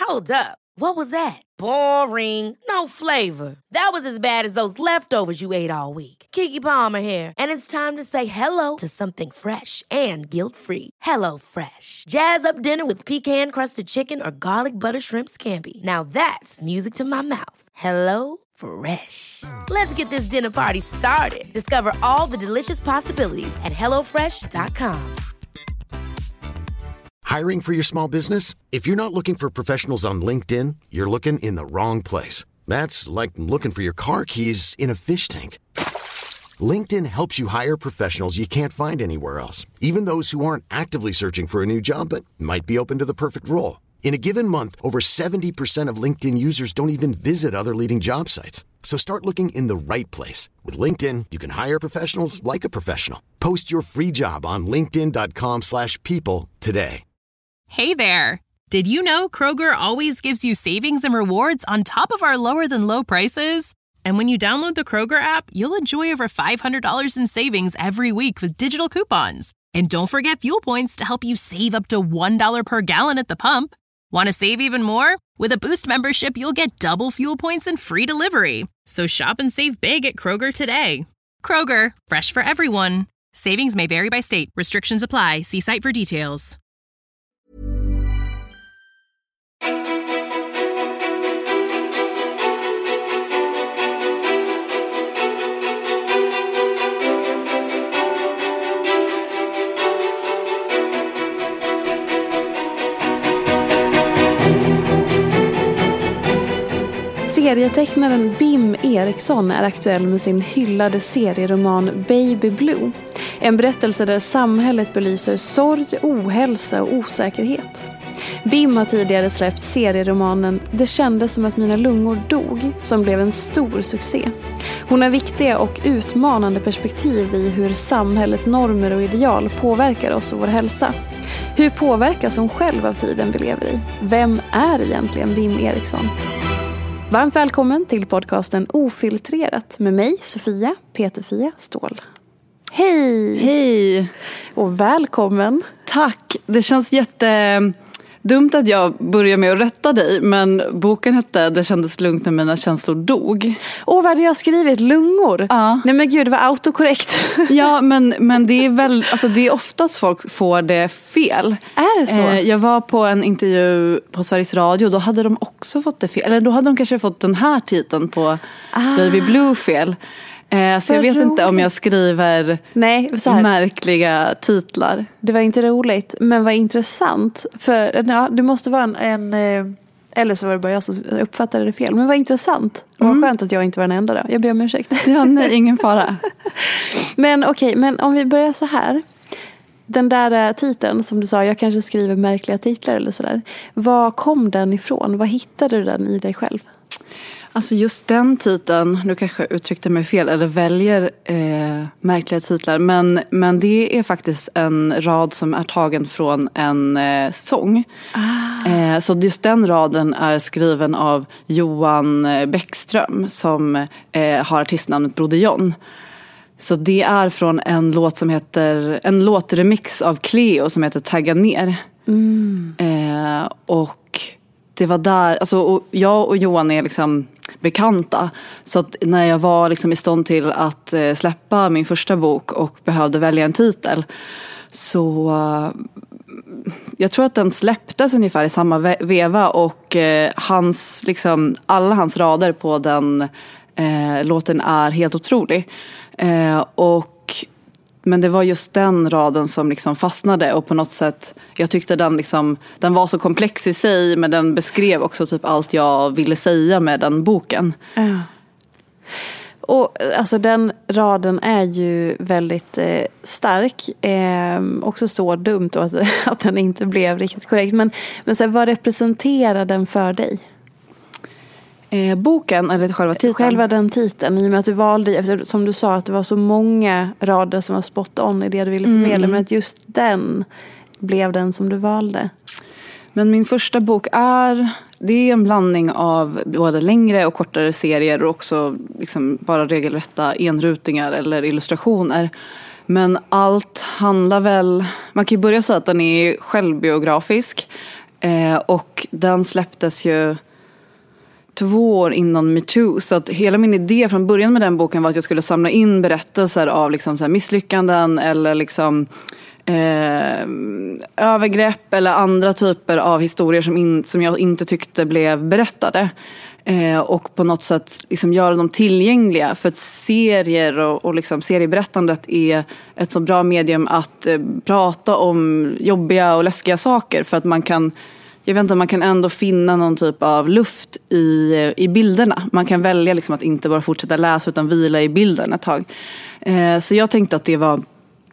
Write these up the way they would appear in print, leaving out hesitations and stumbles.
Hold up. What was that? Boring. No flavor. That was as bad as those leftovers you ate all week. Keke Palmer here, and it's time to say hello to something fresh and guilt-free. Hello Fresh. Jazz up dinner with pecan-crusted chicken or garlic butter shrimp scampi. Now that's music to my mouth. Hello Fresh. Let's get this dinner party started. Discover all the delicious possibilities at hellofresh.com. Hiring for your small business? If you're not looking for professionals on LinkedIn, you're looking in the wrong place. That's like looking for your car keys in a fish tank. LinkedIn helps you hire professionals you can't find anywhere else, even those who aren't actively searching for a new job but might be open to the perfect role. In a given month, over 70% of LinkedIn users don't even visit other leading job sites. So start looking in the right place. With LinkedIn, you can hire professionals like a professional. Post your free job on linkedin.com/people today. Hey there! Did you know Kroger always gives you savings and rewards on top of our lower-than-low prices? And when you download the Kroger app, you'll enjoy over $500 in savings every week with digital coupons. And don't forget fuel points to help you save up to $1 per gallon at the pump. Want to save even more? With a Boost membership, you'll get double fuel points and free delivery. So shop and save big at Kroger today. Kroger, fresh for everyone. Savings may vary by state. Restrictions apply. See site for details. Serietecknaren Bim Eriksson är aktuell med sin hyllade serieroman Baby Blue. En berättelse där samhället belyser sorg, ohälsa och osäkerhet. Bim har tidigare släppt serieromanen Det kändes som att mina lungor dog, som blev en stor succé. Hon har viktiga och utmanande perspektiv i hur samhällets normer och ideal påverkar oss och vår hälsa. Hur påverkas hon själv av tiden vi lever i? Vem är egentligen Bim Eriksson? Varmt välkommen till podcasten Ofiltrerat med mig, Sofia Peterfia Ståhl. Hej! Hej! Och välkommen. Tack! Det känns jättedumt att jag börjar med att rätta dig, men boken hette Det kändes lugnt när mina känslor dog. Vad hade jag skrivit? Lungor? Ja. Nej men gud, det var autokorrekt. Ja, men det är väl, alltså det är oftast folk får det fel. Är det så? Jag var på en intervju på Sveriges Radio, då hade de också fått det fel. Eller då hade de kanske fått den här titeln på Baby Blue fel. Så jag vet inte om jag skriver märkliga titlar. Det var inte roligt, men var intressant. För ja, det måste vara en eller så var det bara jag som uppfattade det fel. Men var intressant. Och vad skönt att jag inte var den enda då. Jag ber om ursäkt. Ja, nej, ingen fara. Men okej, men om vi börjar så här. Den där titeln som du sa, jag kanske skriver märkliga titlar eller sådär. Var kom den ifrån? Vad hittade du den i dig själv? Alltså just den titeln, nu kanske jag uttryckte mig fel eller väljer märkliga titlar. Men det är faktiskt en rad som är tagen från en sång. Så just den raden är skriven av Johan Bäckström som har artistnamnet Broder John. Så det är från en låt som heter, en låtremix av Cleo som heter Tagga ner. Och det var där, alltså, och jag och Johan är liksom bekanta. Så att när jag var liksom i stånd till att släppa min första bok och behövde välja en titel, så jag tror att den släpptes ungefär i samma veva, och hans, liksom, alla hans rader på den låten är helt otrolig. Men det var just den raden som liksom fastnade, och på något sätt, jag tyckte den var så komplex i sig, men den beskrev också typ allt jag ville säga med den boken. Och alltså den raden är ju väldigt stark. Också så dumt då att den inte blev riktigt korrekt. Men så här, vad representerar den för dig? Boken eller själva titeln? Själva den titeln, i och med att du valde, som du sa, att det var så många rader som var spot on i det du ville förmedla, men att just den blev den som du valde. Men min första bok det är en blandning av både längre och kortare serier, och också liksom bara regelrätta enrutingar eller illustrationer. Men allt handlar väl, man kan ju börja säga att den är självbiografisk. Och den släpptes ju 2 år innan MeToo. Så att hela min idé från början med den boken var att jag skulle samla in berättelser av liksom så här misslyckanden eller liksom övergrepp eller andra typer av historier som jag inte tyckte blev berättade. Och på något sätt liksom göra dem tillgängliga, för att serier och liksom serieberättandet är ett så bra medium att prata om jobbiga och läskiga saker, för att man kan ändå finna någon typ av luft i bilderna. Man kan välja liksom att inte bara fortsätta läsa utan vila i bilden ett tag. Så jag tänkte att det var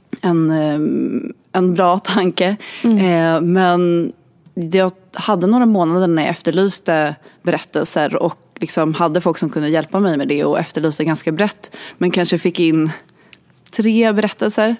en bra tanke. Men jag hade några månader när jag efterlyste berättelser och liksom hade folk som kunde hjälpa mig med det, och efterlyste ganska brett. Men kanske fick in 3 berättelser.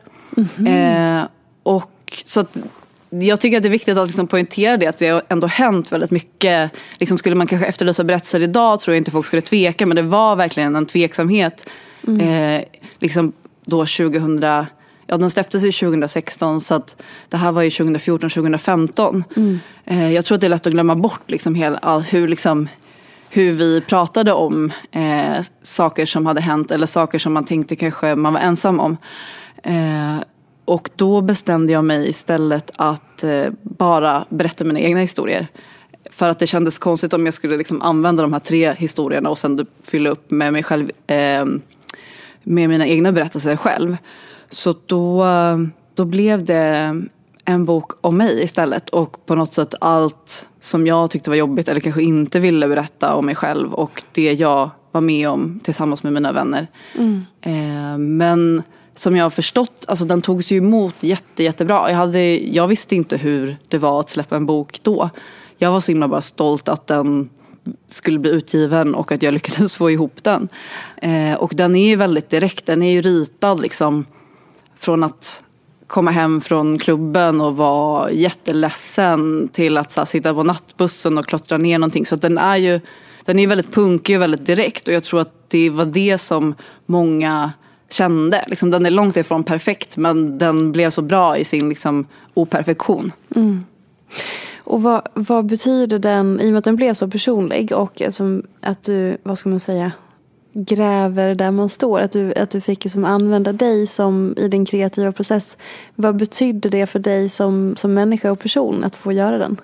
Och så att jag tycker att det är viktigt att liksom poängtera det, att det har ändå hänt väldigt mycket. Liksom skulle man kanske efterlysa berättelser idag tror jag inte folk skulle tveka, men det var verkligen en tveksamhet. Liksom då 2000, den släpptes i 2016, så att det här var ju 2014-2015. Jag tror att det är lätt att glömma bort liksom hur vi pratade om saker som hade hänt eller saker som man tänkte kanske man var ensam om. Och då bestämde jag mig istället att bara berätta mina egna historier. För att det kändes konstigt om jag skulle liksom använda de här 3 historierna och sen fylla upp med mig själv, med mina egna berättelser själv. Så då blev det en bok om mig istället. Och på något sätt allt som jag tyckte var jobbigt eller kanske inte ville berätta om mig själv. Och det jag var med om tillsammans med mina vänner. Men som jag har förstått, alltså den togs ju emot jättebra. Jag visste inte hur det var att släppa en bok då. Jag var så himla bara stolt att den skulle bli utgiven och att jag lyckades få ihop den. Och den är ju väldigt direkt. Den är ju ritad liksom från att komma hem från klubben och vara jätteledsen till att så här, sitta på nattbussen och klottra ner någonting. Så att den är väldigt punkig och väldigt direkt. Och jag tror att det var det som många kände. Liksom, den är långt ifrån perfekt, men den blev så bra i sin liksom, operfektion. Och vad betyder den, i och med att den blev så personlig och alltså, att du, vad ska man säga, gräver där man står, att du fick liksom använda dig som i din kreativa process. Vad betyder det för dig som människa och person att få göra den?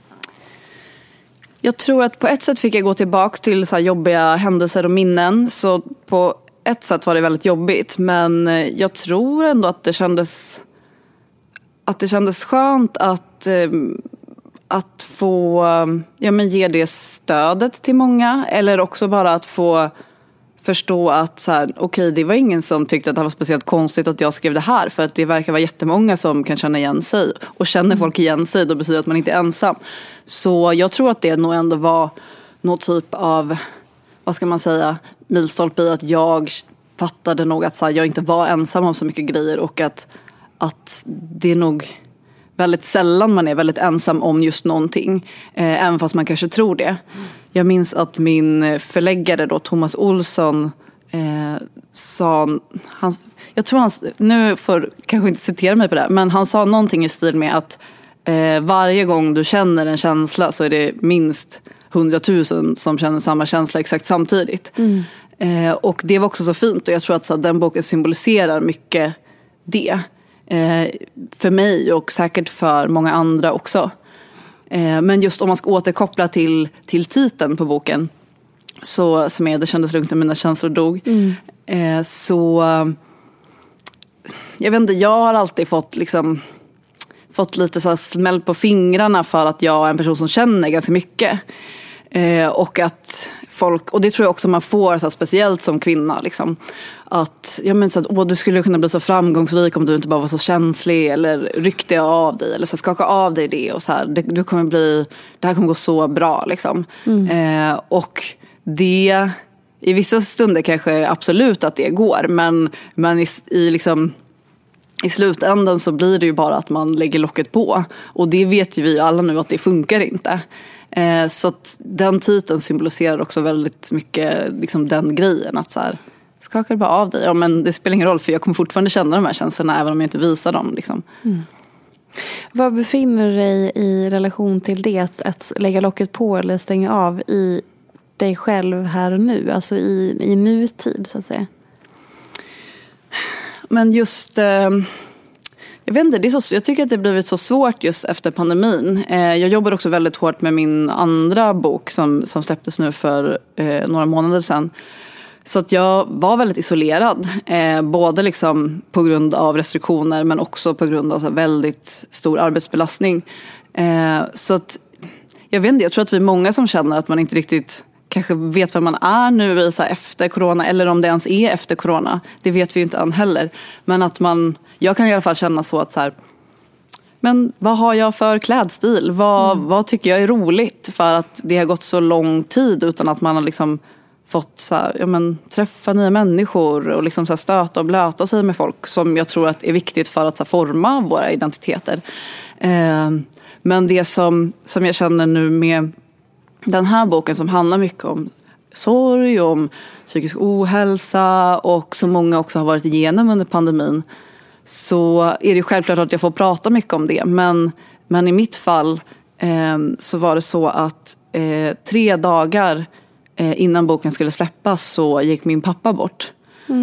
Jag tror att på ett sätt fick jag gå tillbaka till så här jobbiga händelser och minnen. Så på ett sätt var det väldigt jobbigt, men jag tror ändå att det kändes skönt att få ge det stödet till många, eller också bara att få förstå att så här, okej, det var ingen som tyckte att det var speciellt konstigt att jag skrev det här, för att det verkar vara jättemånga som kan känna igen sig, och känner folk igen sig, då betyder det att man inte är ensam. Så jag tror att det nog ändå var någon typ av, vad ska man säga, milstolpe i att jag fattade nog att så här, jag inte var ensam om så mycket grejer, och att det är nog väldigt sällan man är väldigt ensam om just någonting, även fast man kanske tror det. Jag minns att min förläggare då, Thomas Olsson, sa, nu får kanske inte citera mig på det, men han sa någonting i stil med att varje gång du känner en känsla så är det minst 100 000 som känner samma känsla exakt samtidigt. Och det var också så fint, och jag tror att så, den boken symboliserar mycket det. För mig och säkert för många andra också. Men just om man ska återkoppla till titeln på boken, så som är Det kändes lugnt när mina känslor dog. Så jag vet inte, jag har alltid fått lite så här smäll på fingrarna för att jag är en person som känner ganska mycket. Och att folk, och det tror jag också man får så här, speciellt som kvinna liksom, att så att, du skulle kunna bli så framgångsrik om du inte bara var så känslig, eller ryckte av dig, eller så skaka av dig det, och så här, det här kommer gå så bra liksom. Och det i vissa stunder kanske absolut att det går, men i slutändan så blir det ju bara att man lägger locket på, och det vet ju vi alla nu att det funkar inte. Så att den titeln symboliserar också väldigt mycket liksom den grejen, att så här, skakar bara av dig. Ja, men det spelar ingen roll, för jag kommer fortfarande känna de här känslorna även om jag inte visar dem liksom. Vad befinner du dig i relation till det? Att lägga locket på eller stänga av i dig själv här och nu? Alltså i nutid så att säga. Men just... Jag vet inte, jag tycker att det blivit så svårt just efter pandemin. Jag jobbar också väldigt hårt med min andra bok som släpptes nu för några månader sedan. Så att jag var väldigt isolerad. Både liksom på grund av restriktioner men också på grund av så väldigt stor arbetsbelastning. Så att jag vet inte, jag tror att vi är många som känner att man inte riktigt kanske vet vad man är nu i så här efter corona. Eller om det ens är efter corona. Det vet vi ju inte än heller. Men att jag kan i alla fall känna så att så här, men vad har jag för klädstil? Vad tycker jag är roligt? För att det har gått så lång tid utan att man har liksom fått så här, träffa nya människor och liksom så här stöta och blöta sig med folk som jag tror att är viktigt för att så här forma våra identiteter. Men det som jag känner nu med den här boken som handlar mycket om sorg, om psykisk ohälsa och som många också har varit igenom under pandemin, så är det självklart att jag får prata mycket om det. Men i mitt fall så var det så att 3 dagar innan boken skulle släppas så gick min pappa bort.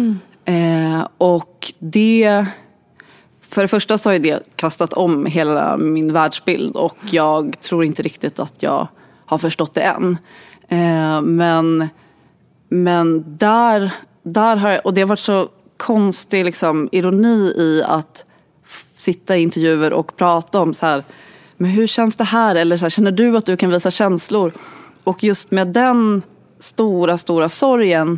Och det... För det första så har det kastat om hela min världsbild och jag tror inte riktigt att jag har förstått det än. Men där har jag, och det har varit så konstig liksom ironi i att sitta i intervjuer och prata om så här, men hur känns det här? Eller så här, känner du att du kan visa känslor? Och just med den stora sorgen,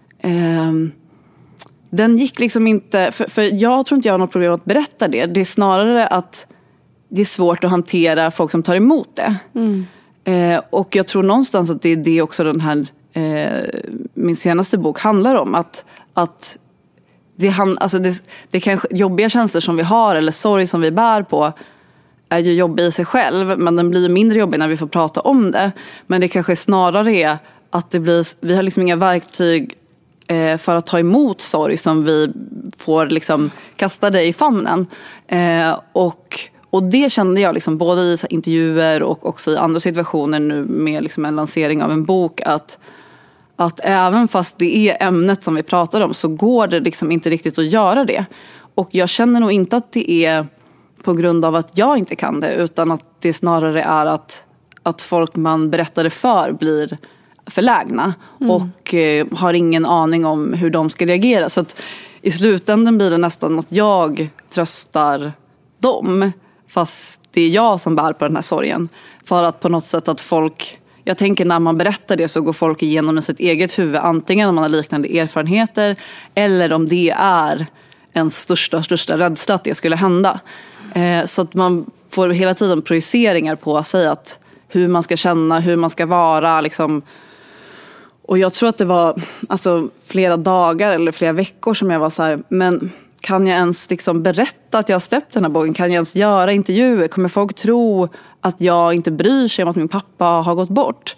den gick liksom inte, för jag tror inte jag har något problem att berätta det. Det är snarare att det är svårt att hantera folk som tar emot det. Och jag tror någonstans att det är det också den här min senaste bok handlar om. Att det kanske jobbiga känslor som vi har eller sorg som vi bär på är ju jobbig i sig själv, men den blir mindre jobbig när vi får prata om det. Men det kanske snarare är att vi har liksom inga verktyg för att ta emot sorg som vi får liksom kasta det i famnen. Och det kände jag liksom både i så intervjuer och också i andra situationer nu med liksom en lansering av en bok, att även fast det är ämnet som vi pratar om så går det liksom inte riktigt att göra det. Och jag känner nog inte att det är på grund av att jag inte kan det, utan att det snarare är att folk man berättar det för blir förlägna och har ingen aning om hur de ska reagera. Så att i slutändan blir det nästan att jag tröstar dem, fast det är jag som bär på den här sorgen. För att på något sätt att folk, jag tänker när man berättar det så går folk igenom i sitt eget huvud, antingen om man har liknande erfarenheter eller om det är en största rädsla att det skulle hända. Så att man får hela tiden projiceringar på sig att hur man ska känna, hur man ska vara liksom. Och jag tror att det var alltså flera dagar eller flera veckor som jag var så här, men kan jag ens liksom berätta att jag har släppt den här boken? Kan jag ens göra intervjuer? Kommer folk tro att jag inte bryr sig om att min pappa har gått bort?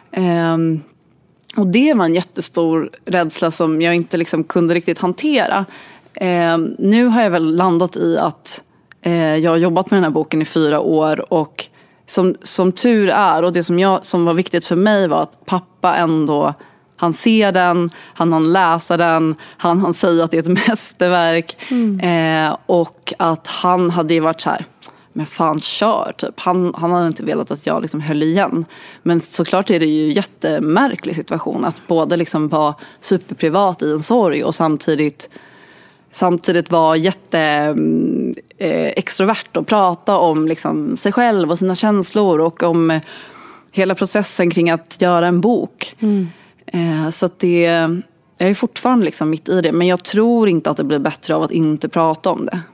Och det var en jättestor rädsla som jag inte liksom kunde riktigt hantera. Nu har jag väl landat i att jag har jobbat med den här boken i 4 år och som tur är, och det som var viktigt för mig var att pappa ändå, han ser den, han läser den, han säger att det är ett mästerverk och att han hade ju varit så här, men fan kör typ. Han hade inte velat att jag liksom höll igen. Men såklart är det ju jättemärklig situation att både liksom vara superprivat i en sorg och samtidigt vara extrovert och prata om liksom sig själv och sina känslor och om hela processen kring att göra en bok. Så att jag är fortfarande liksom mitt i det, men jag tror inte att det blir bättre av att inte prata om det.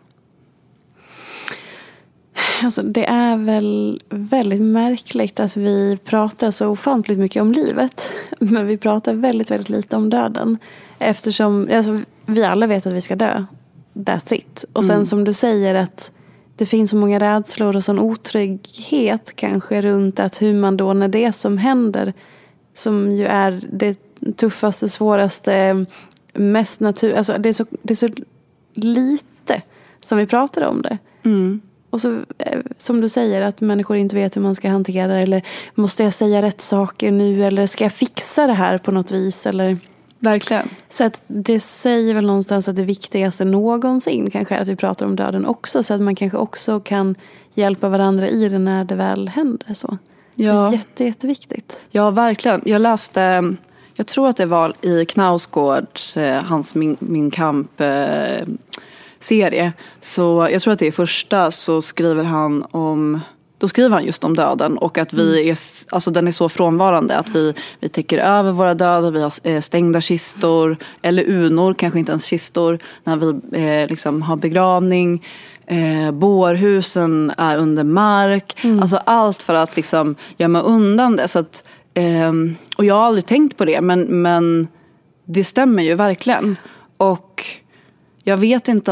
Alltså, det är väl väldigt märkligt att vi pratar så ofantligt mycket om livet, men vi pratar väldigt, väldigt lite om döden. Eftersom vi alla vet att vi ska dö. That's it. Och sen som du säger att det finns så många rädslor och sån otrygghet kanske runt att hur man då när det som händer, som ju är det tuffaste, svåraste, mest alltså det är så lite som vi pratar om det. Och så som du säger, att människor inte vet hur man ska hantera det. Eller måste jag säga rätt saker nu? Eller ska jag fixa det här på något vis? Eller... Verkligen. Så att det säger väl någonstans att det viktigaste någonsin kanske är att vi pratar om döden också. Så att man kanske också kan hjälpa varandra i det när det väl händer så. Ja. Det är jätteviktigt. Ja, verkligen. Jag läste, jag tror att det var i Knausgårds, hans Min Kamp-serie. Så jag tror att det är första, så skriver han om... Då skriver han just om döden och att vi är, alltså den är så frånvarande att vi täcker över våra döda, vi har stängda kistor eller unor, kanske inte ens kistor, när vi liksom har begravning. Bårhusen är under mark. Alltså allt för att liksom gömma undan det. Så att, och jag har aldrig tänkt på det, men det stämmer ju verkligen. Och jag vet inte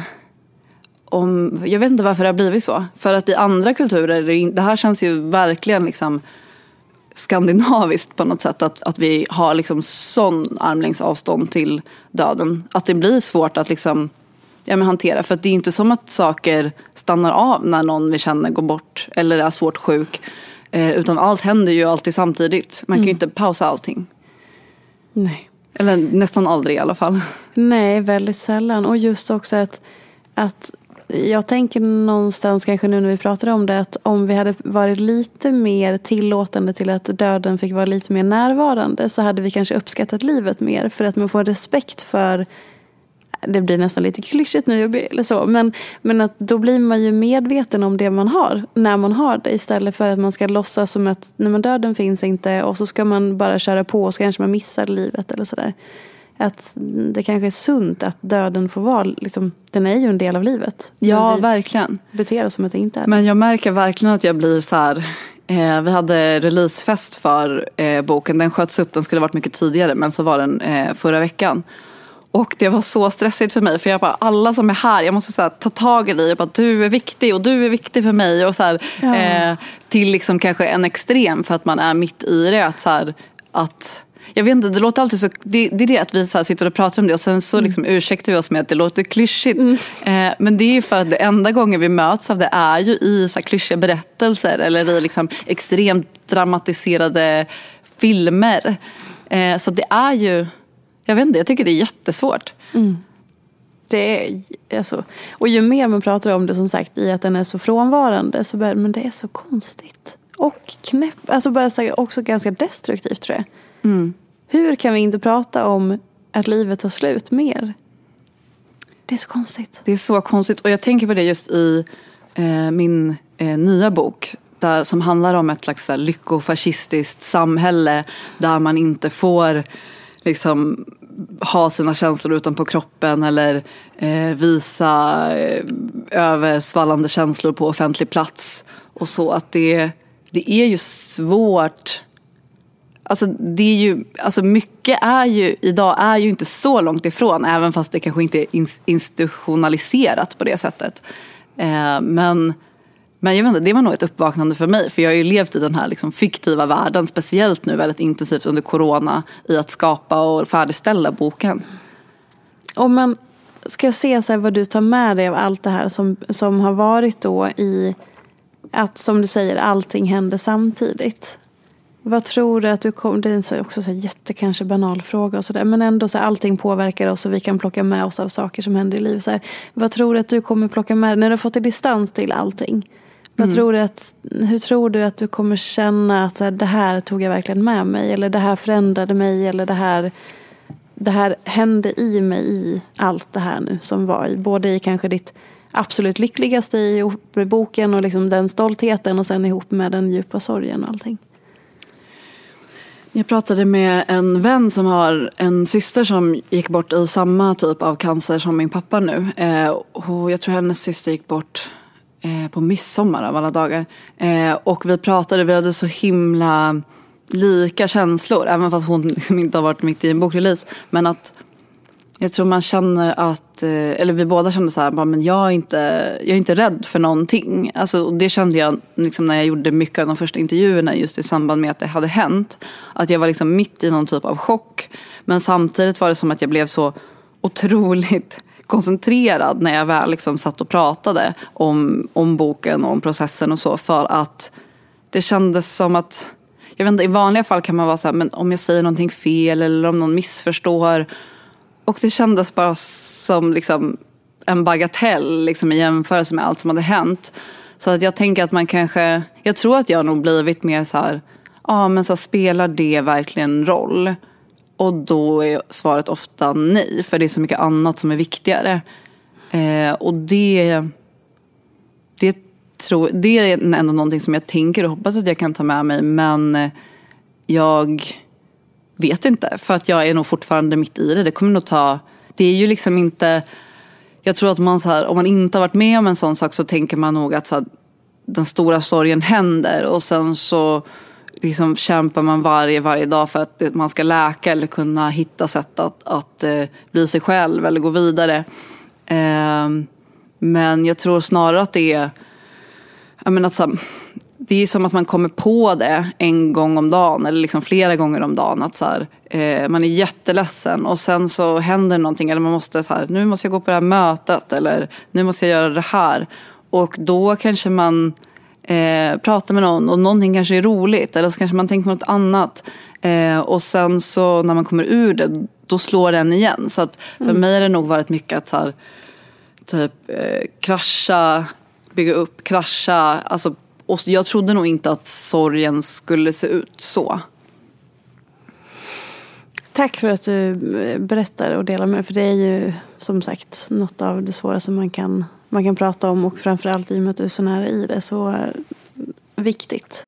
jag vet inte varför det har blivit så. För att i andra kulturer, det här känns ju verkligen liksom skandinaviskt på något sätt. Att vi har liksom sån armlängds avstånd till döden. Att det blir svårt att liksom, hantera. För att det är inte som att saker stannar av när någon vi känner går bort. Eller är svårt sjuk. Utan allt händer ju alltid samtidigt. Man kan ju inte pausa allting. Nej. Eller nästan aldrig i alla fall. Nej, väldigt sällan. Och just också att jag tänker någonstans kanske nu när vi pratar om det, att om vi hade varit lite mer tillåtande till att döden fick vara lite mer närvarande, så hade vi kanske uppskattat livet mer, för att man får respekt för, det blir nästan lite klyschigt nu eller så, men att då blir man ju medveten om det man har när man har det, istället för att man ska låtsas som att döden finns inte och så ska man bara köra på och så kanske man missar livet eller sådär. Att det kanske är sunt att döden får vara, liksom, den är ju en del av livet. Ja, verkligen. Beter oss som att det inte är det. Men jag märker verkligen att jag blir så här. Vi hade releasefest för boken. Den sköts upp, den skulle varit mycket tidigare, men så var den förra veckan. Och det var så stressigt för mig, för jag bara, alla som är här, jag måste så här, ta tag i dig och bara, du är viktig och du är viktig för mig och så här, till liksom kanske en extrem, för att man är mitt i det, att så här, att jag vet inte, det låter alltid så, det är det att vi så här sitter och pratar om det och sen så liksom ursäktar vi oss med att det låter klyschigt. Men det är ju för att det enda gången vi möts av det är ju i så här klyschiga berättelser eller i liksom extremt dramatiserade filmer. Så det är ju, jag vet inte, jag tycker det är jättesvårt. Det är, alltså, och ju mer man pratar om det, som sagt, i att den är så frånvarande, så börjar, men det är så konstigt. Och alltså bara så också ganska destruktivt, tror jag. Hur kan vi inte prata om att livet tar slut mer? Det är så konstigt. Det är så konstigt. Och jag tänker på det just i min nya bok, där, som handlar om ett slags lyckofascistiskt samhälle där man inte får liksom ha sina känslor utanpå kroppen eller visa översvallande känslor på offentlig plats. Och så att det är ju svårt. Alltså det är ju, alltså mycket är ju idag är ju inte så långt ifrån, även fast det kanske inte är institutionaliserat på det sättet. Men jag vet inte, det var nog ett uppvaknande för mig, för jag har ju levt i den här liksom fiktiva världen, speciellt nu väldigt intensivt under corona, i att skapa och färdigställa boken. Om man ska se så här, vad du tar med dig av allt det här som har varit då, i att, som du säger, allting händer samtidigt. Vad tror du att du kommer... Det är också så här kanske banal fråga och sådär. Men ändå så här, allting påverkar oss och vi kan plocka med oss av saker som händer i livet. Så här, vad tror du att du kommer plocka med när du har fått en distans till allting? Hur tror du att du kommer känna att så här, det här tog jag verkligen med mig? Eller det här förändrade mig? Eller det här hände i mig i allt det här nu som var i. Både i kanske ditt absolut lyckligaste ihop med boken och liksom den stoltheten, och sen ihop med den djupa sorgen och allting. Jag pratade med en vän som har en syster som gick bort i samma typ av cancer som min pappa nu. Och jag tror hennes syster gick bort på midsommar av alla dagar. Och vi hade så himla lika känslor, även fast hon liksom inte har varit mitt i en bokrelease. Men att jag tror man känner att, eller vi båda kände så här, men jag är inte rädd för någonting. Alltså, det kände jag liksom när jag gjorde mycket av de första intervjuerna just i samband med att det hade hänt. Att jag var liksom mitt i någon typ av chock. Men samtidigt var det som att jag blev så otroligt koncentrerad när jag väl liksom satt och pratade om boken och om processen och så, för att det kändes som att, jag vet inte, i vanliga fall kan man vara så här, men om jag säger någonting fel eller om någon missförstår, och det kändes bara som liksom en bagatell liksom, i jämförelse med allt som hade hänt. Så att jag tänker att man kanske, jag tror att jag nog blivit mer så här, men så spelar det verkligen roll? Och då är svaret ofta nej, för det är så mycket annat som är viktigare. Och det är ändå någonting som jag tänker och hoppas att jag kan ta med mig. Men jag vet inte, för att jag är nog fortfarande mitt i det. Det kommer nog ta, det är ju liksom inte, jag tror att man så här, om man inte har varit med om en sån sak så tänker man nog att så här, den stora sorgen händer, och sen så liksom kämpar man varje dag för att man ska läka eller kunna hitta sätt att bli sig själv eller gå vidare. Men jag tror snarare att det är, jag menar, så här, det är som att man kommer på det en gång om dagen eller liksom flera gånger om dagen, att så här, man är jätteledsen och sen så händer någonting, eller man måste så här, nu måste jag gå på det här mötet, eller nu måste jag göra det här, och då kanske man pratar med någon och någonting kanske är roligt, eller så kanske man tänker på något annat, och sen så när man kommer ur det, då slår den igen. Så att för mig har det nog varit mycket att så här, typ krascha, bygga upp, krascha, alltså, och jag trodde nog inte att sorgen skulle se ut så. Tack för att du berättar och delar med, för det är ju som sagt något av det svåraste man kan prata om, och framförallt i och med att du är så nära i det, så viktigt.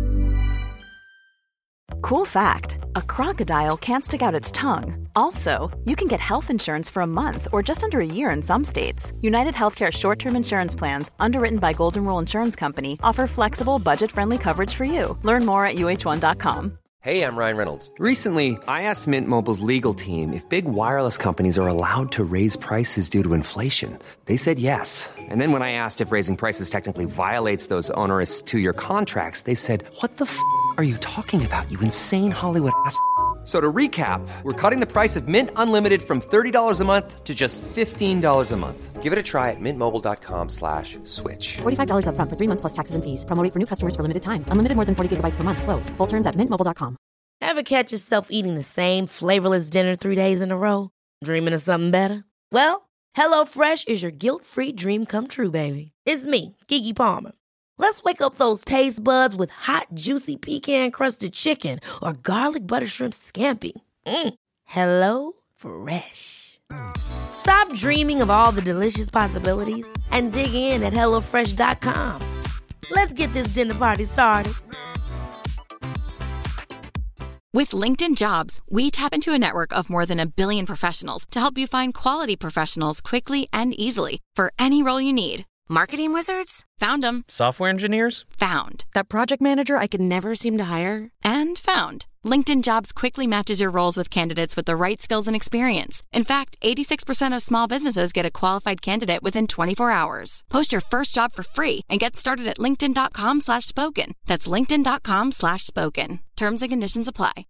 Cool fact, a crocodile can't stick out its tongue. Also, you can get health insurance for a month or just under a year in some states. United Healthcare short-term insurance plans, underwritten by Golden Rule Insurance Company, offer flexible, budget-friendly coverage for you. Learn more at uh1.com. Hey, I'm Ryan Reynolds. Recently, I asked Mint Mobile's legal team if big wireless companies are allowed to raise prices due to inflation. They said yes. And then when I asked if raising prices technically violates those onerous two-year contracts, they said, "What the f*** are you talking about, you insane Hollywood ass?" So to recap, we're cutting the price of Mint Unlimited from $30 a month to just $15 a month. Give it a try at mintmobile.com/switch. $45 up front for 3 months plus taxes and fees. Promo rate for new customers for limited time. Unlimited more than 40 gigabytes per month. Slows full terms at mintmobile.com. Ever catch yourself eating the same flavorless dinner 3 days in a row? Dreaming of something better? Well, HelloFresh is your guilt-free dream come true, baby. It's me, Keke Palmer. Let's wake up those taste buds with hot, juicy pecan-crusted chicken or garlic butter shrimp scampi. Hello Fresh. Stop dreaming of all the delicious possibilities and dig in at HelloFresh.com. Let's get this dinner party started. With LinkedIn Jobs, we tap into a network of more than 1 billion professionals to help you find quality professionals quickly and easily for any role you need. Marketing wizards? Found them. Software engineers? Found. That project manager I could never seem to hire? And found. LinkedIn Jobs quickly matches your roles with candidates with the right skills and experience. In fact, 86% of small businesses get a qualified candidate within 24 hours. Post your first job for free and get started at linkedin.com/spoken. That's linkedin.com/spoken. Terms and conditions apply.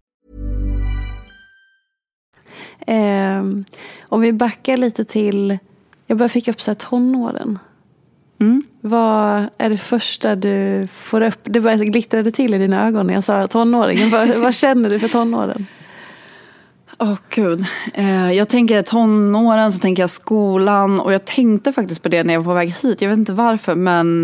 Om vi backar lite till, jag bara fick upp så här tonåren. Vad är det första du får upp? Det bara glittrade till i dina ögon när jag sa tonåringen. Vad känner du för tonåren? Gud. Jag tänker tonåren, så tänker jag skolan. Och jag tänkte faktiskt på det när jag var på väg hit. Jag vet inte varför, men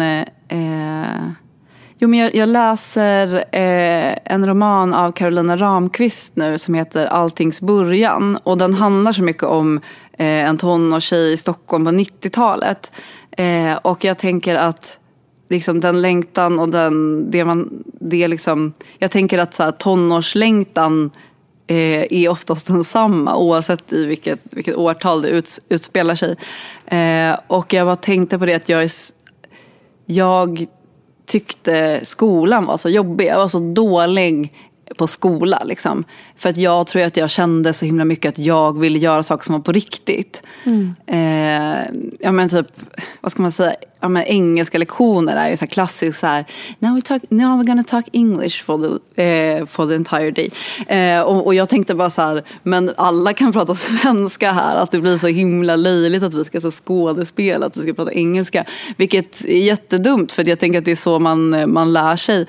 men jag läser en roman av Carolina Ramqvist nu som heter Alltings början. Och den handlar så mycket om en tonårstjej i Stockholm på 90-talet. Och jag tänker att liksom den längtan och jag tänker att så här, tonårslängtan är oftast densamma oavsett i vilket årtal det utspelar sig. Och jag bara tänkte på det att jag tyckte skolan var så jobbig. Jag var så dålig på skola liksom. För att jag tror att jag kände så himla mycket att jag ville göra saker som var på riktigt. Ja men typ, vad ska man säga, engelska lektioner är ju så här klassiskt så här, now we're gonna talk English for the entire day. Och jag tänkte bara så här, men alla kan prata svenska här, att det blir så himla löjligt att vi ska så skådespela, att vi ska prata engelska, vilket är jättedumt, för jag tänker att det är så man lär sig.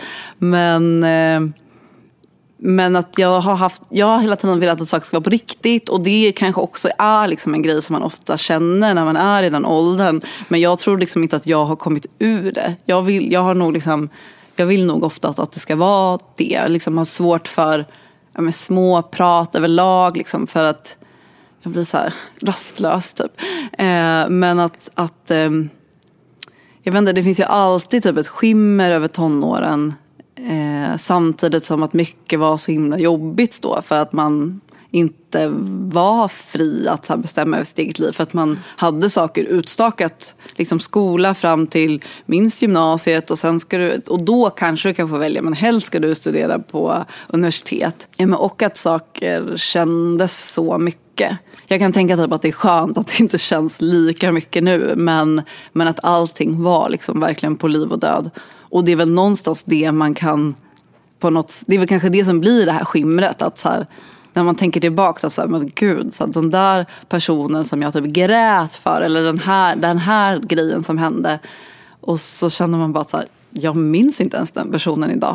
Men att jag har hela tiden velat att saker ska vara på riktigt, och det kanske också är liksom en grej som man ofta känner när man är i den åldern. Men jag tror liksom inte att jag har kommit ur det. Jag vill nog ofta att det ska vara det. Jag liksom har svårt för små prat överlag, liksom, för att jag blir så här rastlös typ. Men att jag vet inte, det finns ju alltid typ ett skimmer över tonåren. Samtidigt som att mycket var så himla jobbigt då, för att man inte var fri att bestämma över sitt eget liv, för att man hade saker utstakat, liksom skola fram till minst gymnasiet, och sen och då kanske du kan få välja, men helst ska du studera på universitet. Och att saker kändes så mycket. Jag kan tänka typ att det är skönt att det inte känns lika mycket nu, men att allting var liksom verkligen på liv och död. Och det är väl någonstans det man kan det är väl kanske det som blir det här skimret, att så här, när man tänker tillbaka så här, men gud, så den där personen som jag typ grät för, eller den här grejen som hände, och så känner man bara så här, jag minns inte ens den personen idag.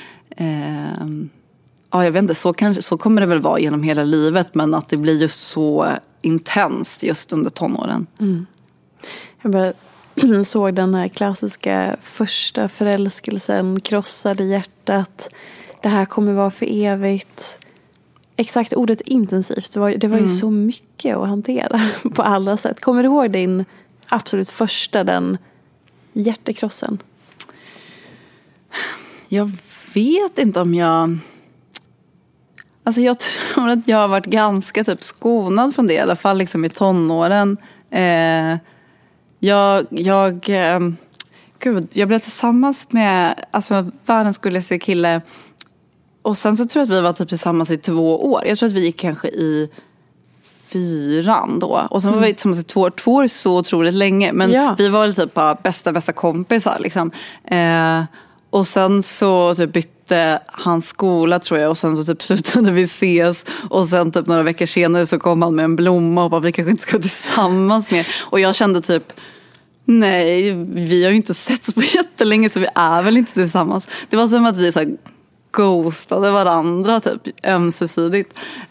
Jag vet inte, så kommer det väl vara genom hela livet, men att det blir ju så intensst just under tonåren. Jag bara såg den här klassiska första förälskelsen, krossade hjärtat, det här kommer vara för evigt. Exakt ordet intensivt, det var ju så mycket att hantera på alla sätt. Kommer du ihåg din absolut första, den hjärtekrossen? Jag vet inte om jag... Alltså jag tror att jag har varit ganska typ skonad från det, i alla fall liksom i tonåren. Jag blev tillsammans med världens gulligaste kille, och sen så tror jag att vi var typ tillsammans i 2 år. Jag tror att vi gick kanske i 4 då, och sen var vi tillsammans i 2 år. 2 år är så otroligt länge, men vi var typ bara bästa kompisar liksom. Och sen så typ bytte hans skola, tror jag, och sen så typ slutade vi ses, och sen typ några veckor senare så kom han med en blomma och bara, vi kanske inte ska tillsammans mer. Och jag kände typ, nej, vi har ju inte sett på jättelänge, så vi är väl inte tillsammans. Det var som att vi så här ghostade varandra typ ömsesidigt.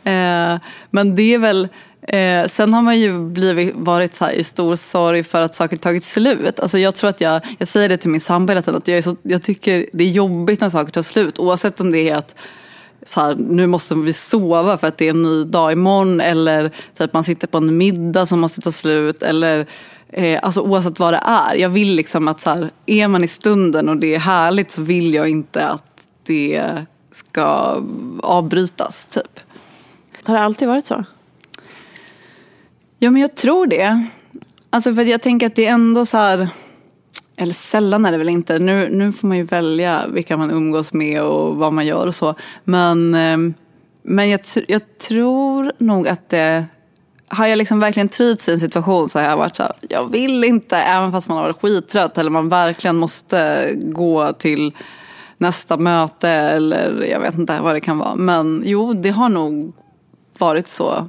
Men det är väl sen har man ju varit så här i stor sorg för att saker tagit slut. Alltså jag tror att jag säger det till min sambo hela tiden, att jag tycker det är jobbigt när saker tar slut, oavsett om det är att så här, nu måste vi sova för att det är en ny dag imorgon, eller så att man sitter på en middag som måste ta slut, eller alltså oavsett vad det är. Jag vill liksom att så här, är man i stunden och det är härligt, så vill jag inte att det ska avbrytas typ. Har det alltid varit så? Ja, men jag tror det. Alltså för att jag tänker att det är ändå så här, eller sällan är det väl inte. Nu får man ju välja vilka man umgås med och vad man gör och så. Men jag tror nog att det, har jag liksom verkligen trivts i en situation, så har jag varit så här, jag vill inte, även fast man har varit skittrött eller man verkligen måste gå till nästa möte, eller jag vet inte vad det kan vara. Men jo, det har nog varit så.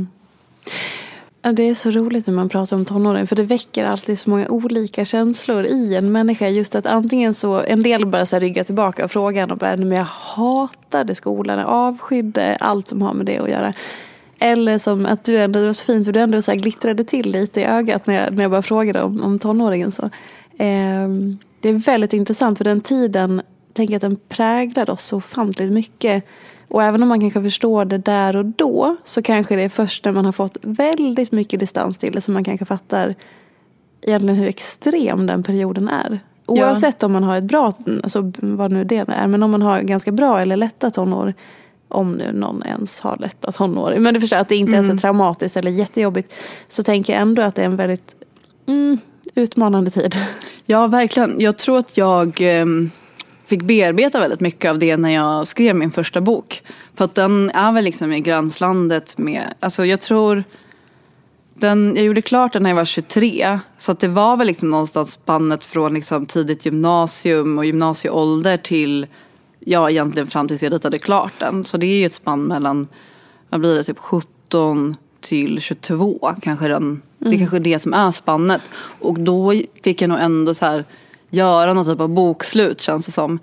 Det är så roligt när man pratar om tonåren, för det väcker alltid så många olika känslor i en människa. Just att antingen så, en del bara så här ryggar tillbaka och frågan och bara, men jag hatade skolan, jag avskydde allt som har med det att göra. Eller som att det var så fint, för du ändå så här glittrade till lite i ögat när jag bara frågade om tonåringen. Så. Det är väldigt intressant, för den tiden, tänker jag att den präglade oss så ofantligt mycket. Och även om man kanske förstår det där och då, så kanske det är först när man har fått väldigt mycket distans till det som man kanske fattar egentligen hur extrem den perioden är. Oavsett om man har ett bra, alltså vad nu det är, men om man har ganska bra eller lätta tonår, om nu någon ens har lätta tonår, men du förstår att det inte ens är traumatiskt eller jättejobbigt, så tänker jag ändå att det är en väldigt utmanande tid. Ja, verkligen. Jag tror att jag fick bearbeta väldigt mycket av det när jag skrev min första bok. För att den är väl liksom i gränslandet med, alltså jag tror Jag gjorde klart den när jag var 23. Så att det var väl liksom någonstans spannet från liksom tidigt gymnasium och gymnasieålder till, ja, egentligen fram tills jag ritade klart den. Så det är ju ett spann mellan, vad blir det, typ 17 till 22 kanske den. Det är kanske det som är spannet. Och då fick jag nog ändå så här göra någon typ av bokslut, känns det som.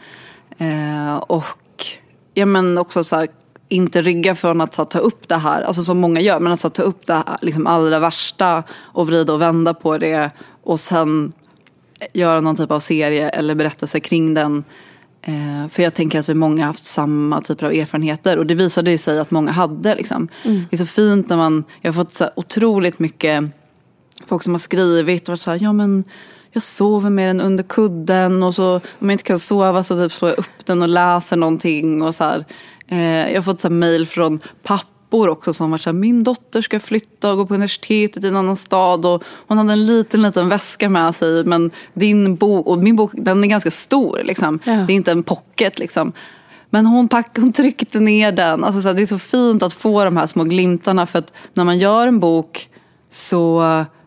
Och ja, men också så här, inte rygga från att så, ta upp det här, alltså som många gör, men att så, ta upp det liksom allra värsta och vrida och vända på det och sen göra någon typ av serie eller berättelse kring den. För jag tänker att vi många har haft samma typer av erfarenheter och det visade ju sig att många hade liksom. Det är så fint när jag har fått så otroligt mycket folk som har skrivit och varit så här, ja men jag sover med den under kudden och så om jag inte kan sova så typ slår jag upp den och läser någonting och så här. Jag har fått så här mejl från pappor också som var så här, min dotter ska flytta och gå på universitetet i en annan stad och hon hade en liten väska med sig, men din bok och min bok, den är ganska stor liksom. Det är inte en pocket liksom. Men hon tryckte ner den. Alltså så här, det är så fint att få de här små glimtarna, för att när man gör en bok så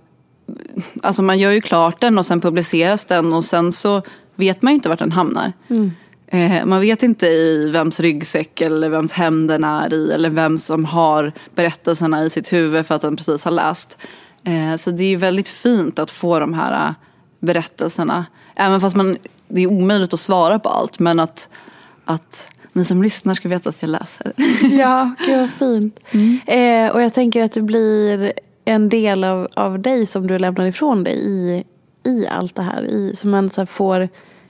alltså man gör ju klart den och sen publiceras den och sen så vet man ju inte vart den hamnar. Man vet inte i vems ryggsäck eller vems hem den är i eller vem som har berättelserna i sitt huvud för att den precis har läst. Så det är ju väldigt fint att få de här berättelserna. Även fast det är omöjligt att svara på allt, men att ni som lyssnar ska veta att jag läser. Ja, gud vad fint. Och jag tänker att det blir en del av dig som du lämnar ifrån dig i allt det här. Som man så här får...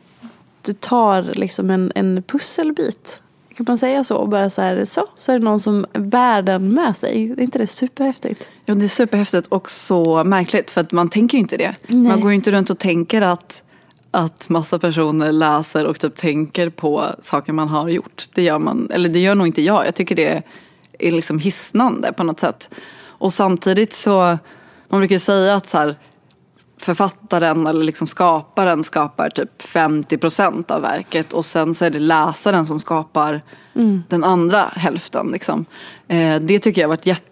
Du tar liksom en pusselbit. Kan man säga så? Och bara så är det någon som bär den med sig. Är inte det superhäftigt? Ja, det är superhäftigt och så märkligt. För att man tänker ju inte det. Nej. Man går ju inte runt och tänker att massa personer läser och typ tänker på saker man har gjort. Det gör man, eller det gör nog inte jag. Jag tycker det är liksom hisnande på något sätt. Och samtidigt så, man brukar säga att så här, författaren eller liksom skaparen skapar typ 50% av verket och sen så är det läsaren som skapar den andra hälften liksom. Det tycker jag har varit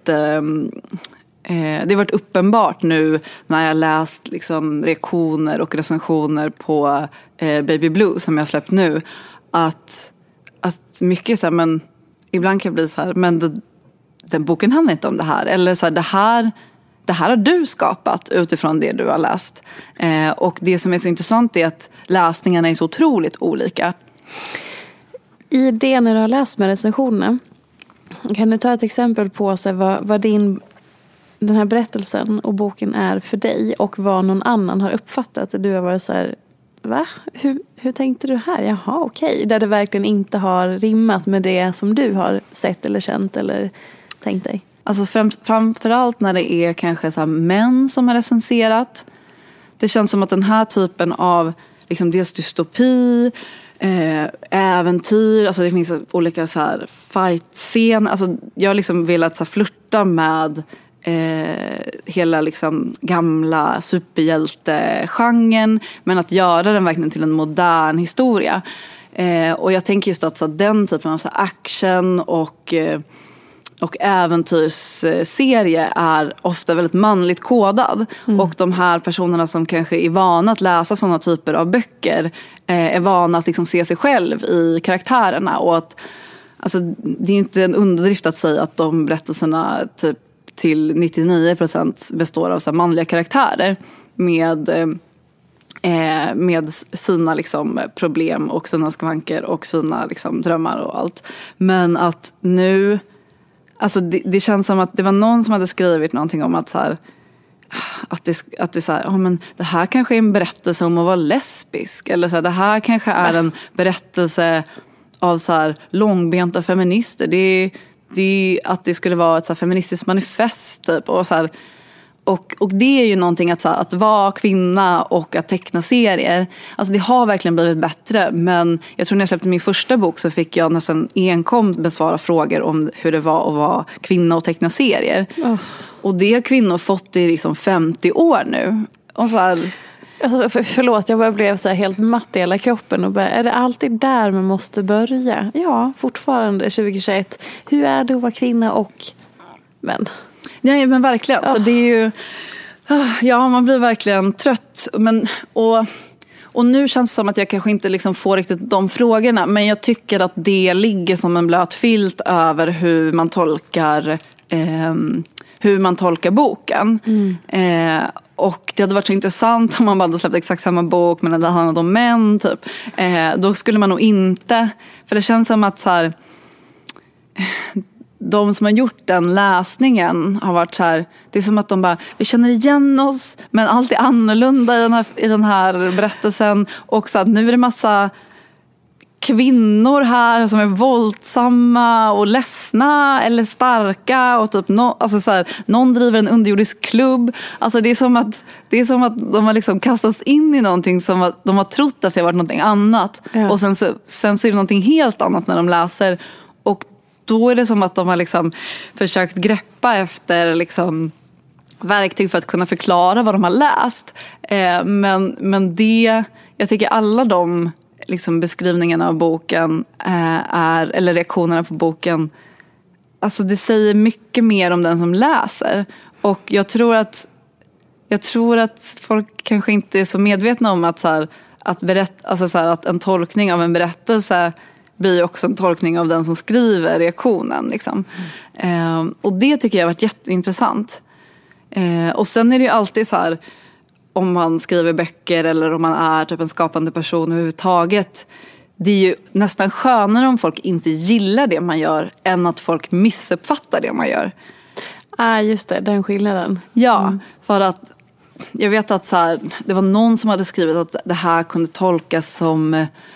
det har varit uppenbart nu när jag läst liksom reaktioner och recensioner på Baby Blue som jag släppt nu, att mycket så här, men ibland kan jag bli så här, men den boken handlar inte om det här, eller så här, det här har du skapat utifrån det du har läst. Och det som är så intressant är att läsningarna är så otroligt olika. I det när du har läst med recensionen, kan du ta ett exempel på så vad den här berättelsen och boken är för dig och vad någon annan har uppfattat? Du har varit så här, va? Hur tänkte du här? Jaha, okej. Där det verkligen inte har rimmat med det som du har sett eller känt eller tänkt dig. Alltså framförallt när det är kanske så här män som har recenserat. Det känns som att den här typen av liksom dels dystopi, äventyr, alltså det finns olika så här fight-scen. Alltså jag har liksom velat så här flirta med hela liksom gamla superhjältegenren, men att göra den verkligen till en modern historia. Och jag tänker just att så den typen av så action och äventyrsserie är ofta väldigt manligt kodad. Och de här personerna som kanske är vana att läsa sådana typer av böcker är vana att liksom se sig själv i karaktärerna. Och att, alltså, det är inte en underdrift att säga att de berättelserna typ till 99% består av så här manliga karaktärer med sina liksom problem och sina skavanker och sina liksom drömmar och allt. Men att nu, alltså det känns som att det var någon som hade skrivit någonting om att så här, att det så här, men det här kanske är en berättelse om att vara lesbisk, eller så här, det här kanske är en berättelse av så här långbenta feminister. Det är att det skulle vara ett så här feministiskt manifest typ, och så här, och det är ju någonting att vara kvinna och att teckna serier. Alltså det har verkligen blivit bättre. Men jag tror när jag släppte min första bok så fick jag nästan enkom besvara frågor om hur det var att vara kvinna och teckna serier. Och det har kvinnor fått i liksom 50 år nu. Och så här, alltså, förlåt, jag bara blev så här helt matt i hela kroppen och bara, är det alltid där man måste börja? Ja, fortfarande 2021. Hur är det att vara kvinna och män? Ja, men verkligen. Så det är ju... Ja, man blir verkligen trött. Och nu känns det som att jag kanske inte liksom får riktigt de frågorna. Men jag tycker att det ligger som en blöt filt över hur man tolkar boken. Och det hade varit så intressant om man bara hade släppt exakt samma bok men det handlade om män typ. Då skulle man nog inte... För det känns som att så här, de som har gjort den läsningen har varit så här, det är som att de bara, vi känner igen oss men allt är annorlunda i den här berättelsen. Och så att nu är det massa kvinnor här som är våldsamma och ledsna eller starka och typ alltså så här, någon driver en underjordisk klubb. Alltså det är som att de har liksom kastats in i någonting som att de har trott att det har varit någonting annat. Ja. Och sen så är det någonting helt annat när de läser. Och då är det som att de har liksom försökt greppa efter liksom verktyg för att kunna förklara vad de har läst. Men det, jag tycker alla de liksom beskrivningarna av boken eller reaktionerna på boken, alltså det säger mycket mer om den som läser. Och jag tror att folk kanske inte är så medvetna om att att en tolkning av en berättelse blir också en tolkning av den som skriver reaktionen liksom. Och det tycker jag har varit jätteintressant. Och sen är det ju alltid så här, om man skriver böcker eller om man är typ en skapande person överhuvudtaget, det är ju nästan skönare om folk inte gillar det man gör än att folk missuppfattar det man gör. Just det, den skillnaden. Ja, för att jag vet att så här, det var någon som hade skrivit att det här kunde tolkas som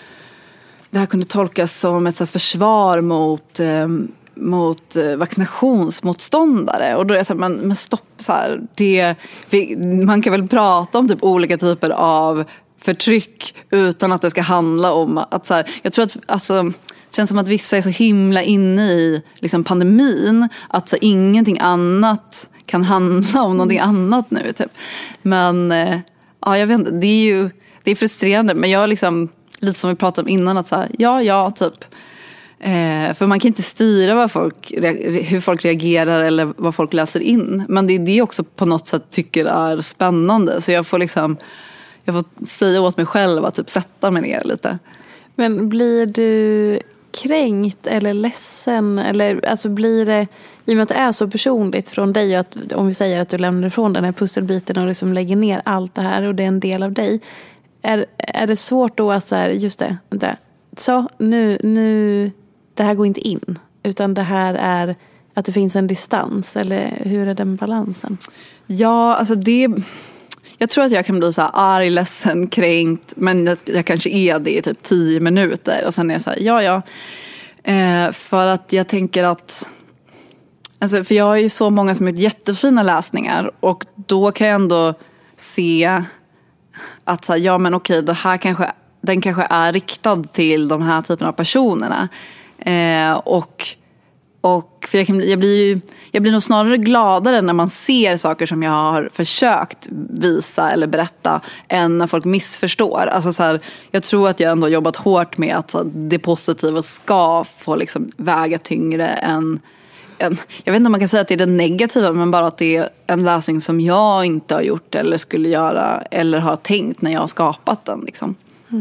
ett så här försvar mot vaccinationsmotståndare. Och då är jag så här, men stopp så här, man kan väl prata om typ olika typer av förtryck utan att det ska handla om att så här, jag tror att alltså, känns som att vissa är så himla inne i liksom pandemin att så, ingenting annat kan handla om någonting annat nu typ. Men ja, jag vet inte, det är frustrerande, men jag liksom lite som vi pratade om innan att så här, ja typ. För man kan inte styra hur folk reagerar eller vad folk läser in. Men det är det också på något sätt tycker är spännande. Så jag får säga åt mig själv att typ sätta mig ner lite. Men blir du kränkt eller ledsen? Eller alltså blir det, i och med att det är så personligt från dig, att om vi säger att du lämnar ifrån den här pusselbiten och liksom lägger ner allt det här och det är en del av dig. Är det svårt då att så här, just det, vänta. Så nu det här går inte in, utan det här är att det finns en distans, eller hur är den balansen? Ja, alltså jag tror att jag kan bli så här arg, ledsen, kränkt, men jag kanske är det i typ 10 minuter och sen är jag så här, ja. För att jag tänker att alltså, för jag har ju så många som har gjort jättefina läsningar och då kan jag ändå se att så här, ja men okej, det här den kanske är riktad till de här typerna av personerna. Och för jag blir nog snarare gladare när man ser saker som jag har försökt visa eller berätta än när folk missförstår. Alltså så här, jag tror att jag ändå har jobbat hårt med att så, det positiva ska få liksom väga tyngre än jag vet inte om man kan säga att det är det negativa, men bara att det är en läsning som jag inte har gjort eller skulle göra eller har tänkt när jag har skapat den liksom.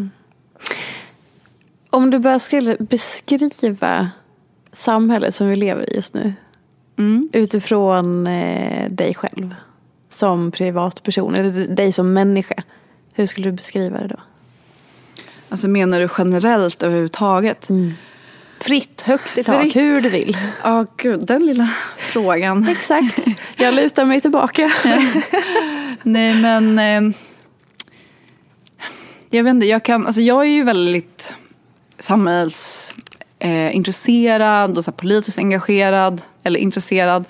Om du bara skulle beskriva samhället som vi lever i just nu utifrån dig själv som privatperson eller dig som människa, hur skulle du beskriva det då? Alltså menar du generellt överhuvudtaget? Fritt, högt i tak, hur du vill. Ja, gud, den lilla frågan. Exakt, jag lutar mig tillbaka. Nej, men jag vet inte, jag är ju väldigt samhällsintresserad och så här politiskt engagerad eller intresserad.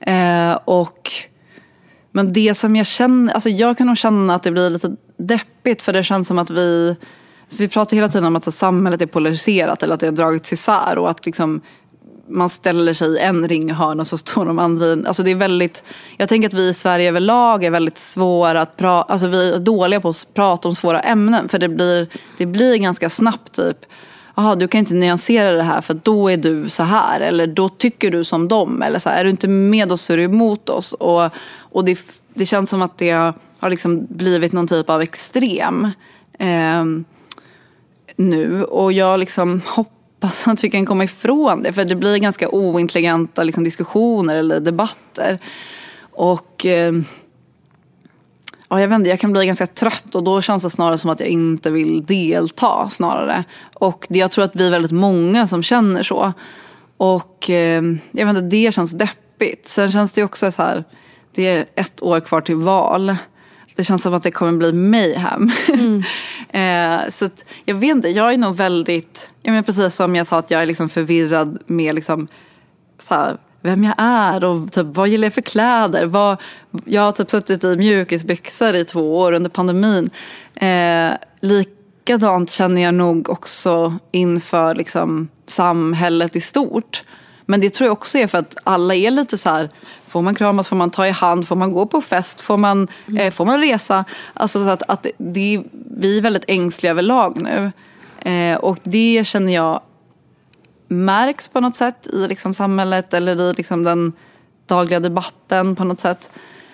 Men det som jag känner, alltså jag kan nog känna att det blir lite deppigt, för det känns som att vi pratar hela tiden om att så, samhället är polariserat eller att det har dragits isär och att liksom man ställer sig i en ringhörn och så står de andra. Alltså det är väldigt, jag tänker att vi i Sverige överlag är väldigt svåra att prata, alltså vi är dåliga på att prata om svåra ämnen, för det blir ganska snabbt typ, du kan inte nyansera det här för då är du så här, eller då tycker du som dem, eller så här, är du inte med oss så är du emot oss. Och det känns som att det har liksom blivit någon typ av extrem nu, och jag liksom hoppas att vi kan komma ifrån det, för det blir ganska ointelligenta liksom diskussioner eller debatter. Och jag vet inte, jag kan bli ganska trött, och då känns det snarare som att jag inte vill delta snarare. Och jag tror att vi är väldigt många som känner så. Och jag vet inte, det känns deppigt. Sen känns det också så här, det är 1 år kvar till val. Det känns som att det kommer bli mayhem. Så att, jag vet inte, jag är nog väldigt, precis som jag sa, att jag är liksom förvirrad med liksom så här, vem jag är och typ, vad gillar jag för kläder. Jag har typ suttit i mjukisbyxor i 2 år under pandemin. Likadant känner jag nog också inför liksom samhället i stort. Men det tror jag också är för att alla är lite så här, får man kramas, får man ta i hand, får man gå på fest, får man resa. Alltså så att vi är väldigt ängsliga överlag nu. Och det känner jag märks på något sätt i liksom samhället eller i liksom den dagliga debatten på något sätt.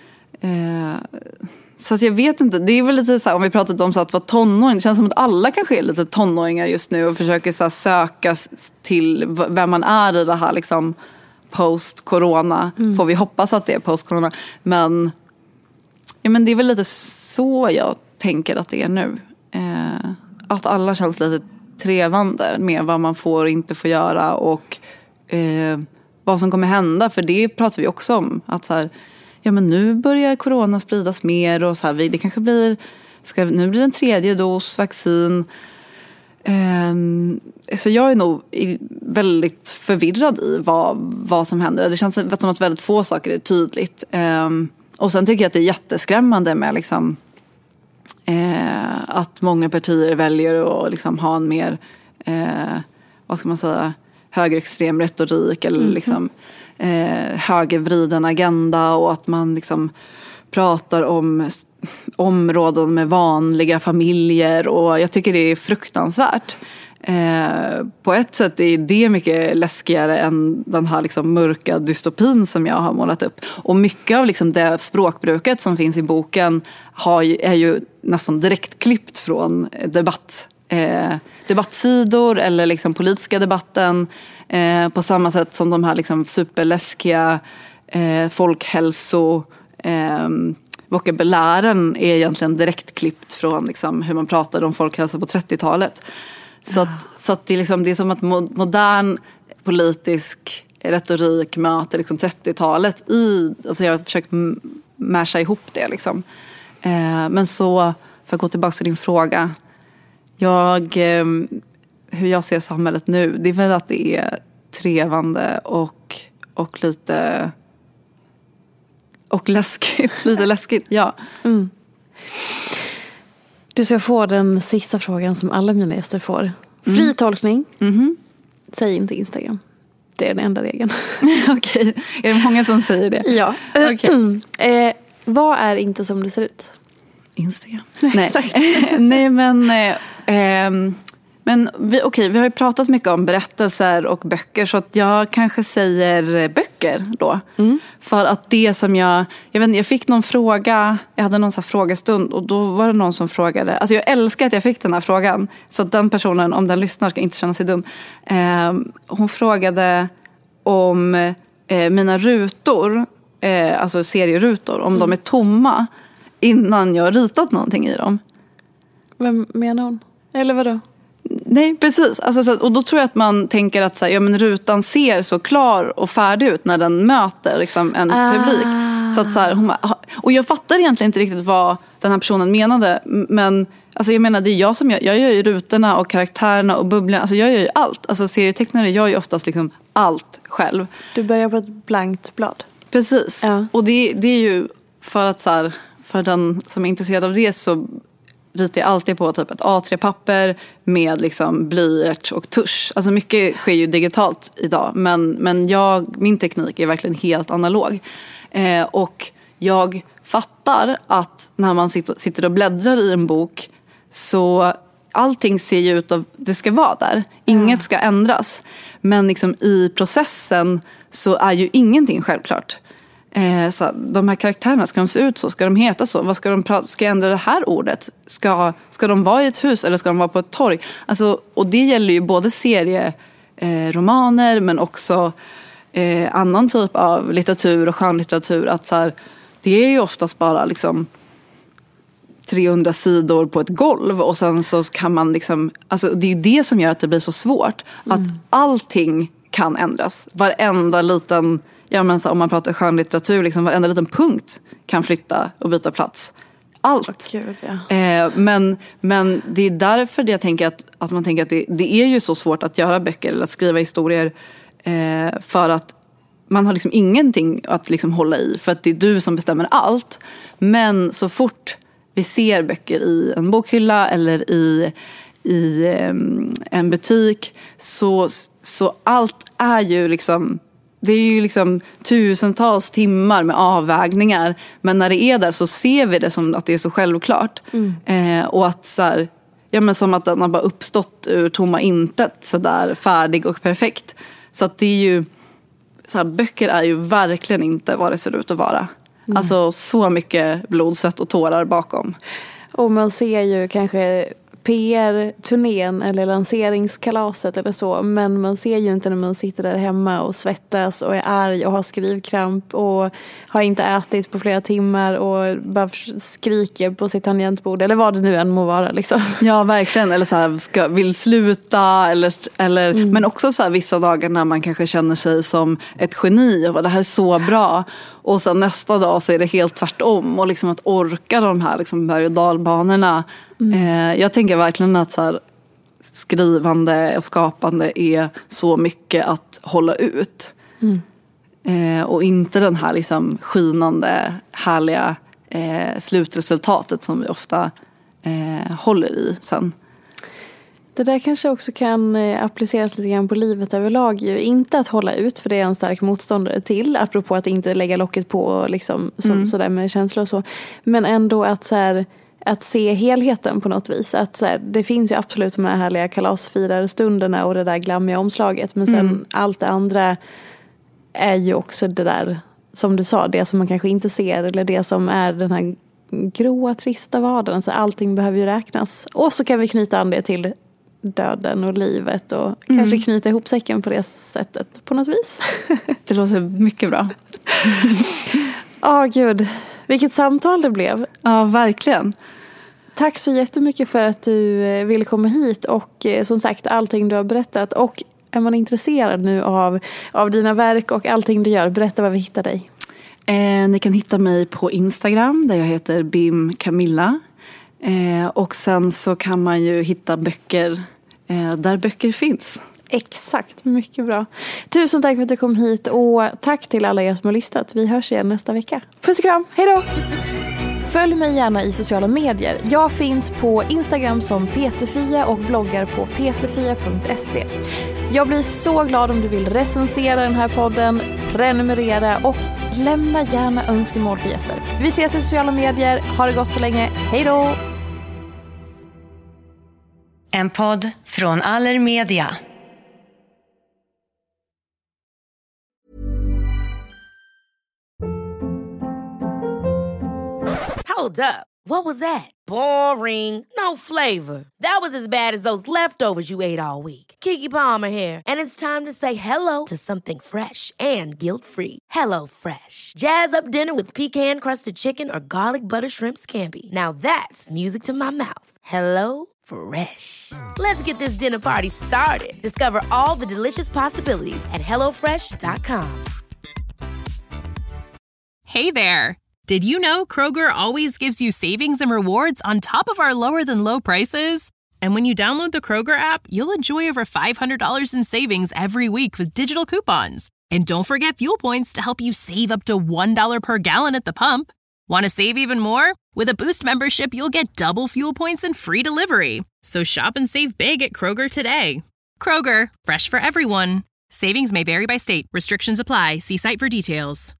Så att jag vet inte, det är väl lite så här, om vi pratat om så att vara tonåring, det känns som att alla kanske är lite tonåringar just nu och försöker så här söka till vem man är i det här liksom post-corona. Får vi hoppas att det är post-corona. Men det är väl lite så jag tänker att det är nu. Att alla känns lite trevande med vad man får och inte får göra och vad som kommer hända, för det pratar vi också om, att så här, men nu börjar corona spridas mer och så här, det kanske blir nu blir det en 3:e dos vaccin. Så jag är nog väldigt förvirrad i vad som händer. Det känns som att väldigt få saker är tydligt. Och sen tycker jag att det är jätteskrämmande med liksom att många partier väljer att liksom ha en mer vad ska man säga, högerextrem retorik eller liksom högervriden agenda, och att man liksom pratar om områden med vanliga familjer, och jag tycker det är fruktansvärt. På ett sätt är det mycket läskigare än den här liksom mörka dystopin som jag har målat upp. Och mycket av liksom det språkbruket som finns i boken är ju nästan direkt klippt från debattsidor eller liksom politiska debatten, på samma sätt som de här liksom superläskiga folkhälso vokabulären är egentligen direkt klippt från liksom hur man pratade om folkhälsa på 30-talet. Så att det är som att modern politisk retorik möter liksom 30-talet alltså jag har försökt masha ihop det liksom. Men så, för att gå tillbaka till din fråga, hur jag ser samhället nu, det är väl att det är trevande och lite lite läskigt, ja. Du ska få den sista frågan som alla mina gäster får. Fri tolkning. Säg inte Instagram. Det är den enda regeln. Okej. Är det många som säger det? Ja. Okay. Vad är inte som det ser ut? Instagram. Nej. Nej, men vi har ju pratat mycket om berättelser och böcker, så att jag kanske säger böcker då. För att det som jag fick någon fråga, jag hade någon sån här frågestund, och då var det någon som frågade, alltså jag älskar att jag fick den här frågan, så att den personen, om den lyssnar, ska inte känna sig dum. Hon frågade om mina rutor, alltså serierutor, om de är tomma innan jag har ritat någonting i dem. Vem menar hon? Eller vadå? Nej, precis. Alltså, och då tror jag att man tänker att så här, men rutan ser så klar och färdig ut när den möter liksom, en publik. Så att, så här, och jag fattar egentligen inte riktigt vad den här personen menade. Men alltså, jag menar, det är jag som jag gör ju rutorna och karaktärerna och bubblan. Alltså, jag gör ju allt. Alltså, serietecknare gör ju oftast liksom allt själv. Du börjar på ett blankt blad. Precis. Ja. Och det är ju för att så här, för den som är intresserad av det, så ritar jag alltid på typ ett A3-papper med liksom blyerts och tusch. Alltså mycket sker ju digitalt idag, men min teknik är verkligen helt analog. Och jag fattar att när man sitter och bläddrar i en bok, så allting ser ju ut att det ska vara där. Inget ska ändras. Men liksom i processen så är ju ingenting självklart. Så de här karaktärerna, ska de se ut så? Ska de heta så? Vad ska de prata? Ska jag ändra det här ordet? Ska de vara i ett hus eller ska de vara på ett torg? Alltså, och det gäller ju både serieromaner men också annan typ av litteratur och skönlitteratur. Att så här, det är ju oftast bara liksom 300 sidor på ett golv och sen så kan man liksom, alltså det är ju det som gör att det blir så svårt. Att allting kan ändras. Varenda liten, så om man pratar skönlitteratur, liksom varenda liten punkt kan flytta och byta plats. Allt. Gud, ja. Men det är därför jag tänker att man tänker att det är ju så svårt att göra böcker eller att skriva historier, för att man har liksom ingenting att liksom hålla i, för att det är du som bestämmer allt. Men så fort vi ser böcker i en bokhylla eller i en butik, så allt är ju liksom, det är ju liksom tusentals timmar med avvägningar. Men när det är där så ser vi det som att det är så självklart. Och att så här, som att den har bara uppstått ur tomma intet, så där färdig och perfekt. Så att det är ju så här, böcker är ju verkligen inte vad det ser ut att vara. Alltså så mycket blod, svett och tårar bakom. Och man ser ju kanske PR-turnén eller lanseringskalaset eller så, men man ser ju inte när man sitter där hemma och svettas och är arg och har skrivkramp och har inte ätit på flera timmar och bara skriker på sitt tangentbord eller vad det nu än må vara liksom. Ja, verkligen. Eller så här, vill sluta eller men också så här, vissa dagar när man kanske känner sig som ett geni och bara, det här är så bra. Och sen nästa dag så är det helt tvärtom. Och liksom att orka de här liksom berg- och dalbanorna. Jag tänker verkligen att så här, skrivande och skapande är så mycket att hålla ut. Och inte den här liksom skinande, härliga slutresultatet som vi ofta håller i sen. Det där kanske också kan appliceras lite grann på livet överlag. Ju. Inte att hålla ut, för det är en stark motståndare till. Apropå att inte lägga locket på liksom, sådär med känslor och så. Men ändå att, så här, att se helheten på något vis. Att, så här, det finns ju absolut de här härliga kalasfirarstunderna och det där glammiga omslaget. Men sen allt det andra är ju också det där, som du sa, det som man kanske inte ser. Eller det som är den här gråa, trista vardagen. Så allting behöver ju räknas. Och så kan vi knyta an det till döden och livet och kanske knyta ihop säcken på det sättet på något vis. Det låter mycket bra. Gud, vilket samtal det blev. Ja, verkligen. Tack så jättemycket för att du ville komma hit och som sagt allting du har berättat. Och är man intresserad nu av dina verk och allting du gör, berätta var vi hittar dig. Ni kan hitta mig på Instagram där jag heter Bim Camilla. Och sen så kan man ju hitta böcker där böcker finns. Exakt, mycket bra. Tusen tack för att du kom hit och tack till alla er som har lyssnat. Vi hörs igen nästa vecka. Puss och kram, hej då! Följ mig gärna i sociala medier. Jag finns på Instagram som Peterfia och bloggar på peterfia.se. Jag blir så glad om du vill recensera den här podden, prenumerera och lämna gärna önskemål på gäster. Vi ses i sociala medier. Ha det gott så länge. Hej då! En podd från Allermedia. Hold up. What was that? Boring. No flavor. That was as bad as those leftovers you ate all week. Keke Palmer here, and it's time to say hello to something fresh and guilt-free. Hello Fresh. Jazz up dinner with pecan-crusted chicken or garlic butter shrimp scampi. Now that's music to my mouth. Hello Fresh. Let's get this dinner party started. Discover all the delicious possibilities at hellofresh.com. Hey there. Did you know Kroger always gives you savings and rewards on top of our lower than low prices? And when you download the Kroger app, you'll enjoy over $500 in savings every week with digital coupons. And don't forget fuel points to help you save up to $1 per gallon at the pump. Want to save even more? With a Boost membership, you'll get double fuel points and free delivery. So shop and save big at Kroger today. Kroger, fresh for everyone. Savings may vary by state. Restrictions apply. See site for details.